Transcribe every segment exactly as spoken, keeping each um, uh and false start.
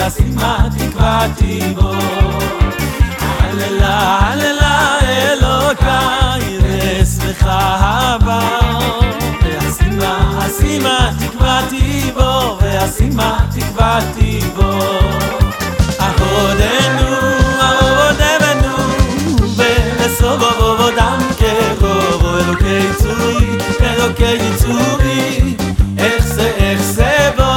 ואשימה תקוותי בו. הללה הללה אלוקיי ואשמחה בו, ואשימה אשימה תקוותי בו, ואשימה תקוותי בו. עבודנו עבודנו ולסובב עבודם קרוב, אלוקי צורי אלוקי צורי איך זה איך זה בו.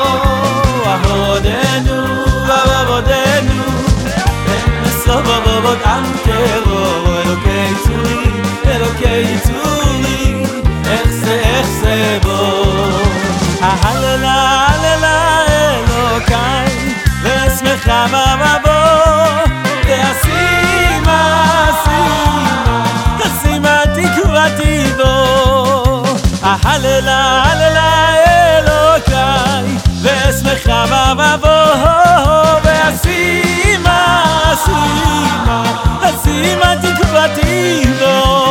עבודנו עבודנו ולסובב עבודם קרוב, אלוקי צורי אלוקי צורי איך זה איך זה בו. הללה הללה אלוקיי ואשמחה בבו, ואשימה אשימה אשימה תקוותי בו. הללה הללה אלוקיי ואשמחה בבו, ואשימה אשימה אשימה תקוותי בו.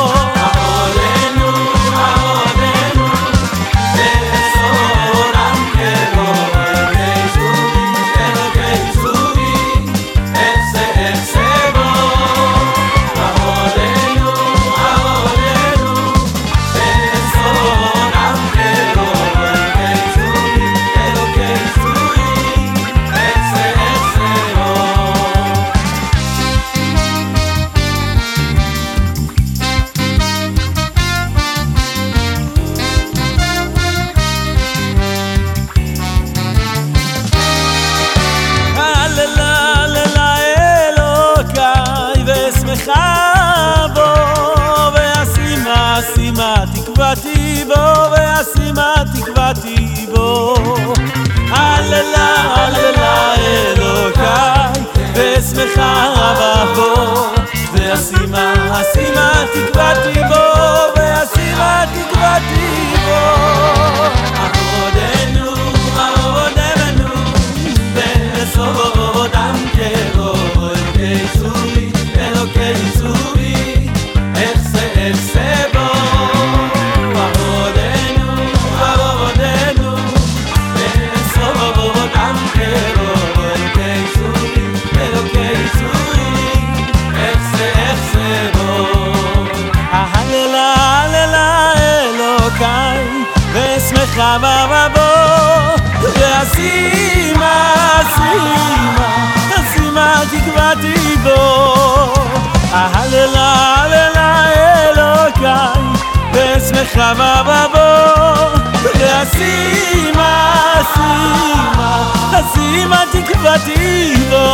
ואשימה תקוותי בו, ואשימה תקוותי בו. הללה הללה אלוקיי ואשמחה בו, ואשימה אשימה תקוותי בו, ואשימה תקוותי בו. עבודנו עבודנו ולסובב עבודם קרוב, אלוקי צורי אלוקי צורי איך זה איך זה בו. עבודנו עבודנו ולסובב עבודם קרוב, אלוקי צורי אלוקי צורי איך זה איך זה בו. הללה הללה אלוקיי ואשמחה בבו, ואשימה אשימה אשימה תקוותי בו. הללה הללה אלוקיי ואשמחה בבו, ואשימה אשימה אשימה תקוותי בו.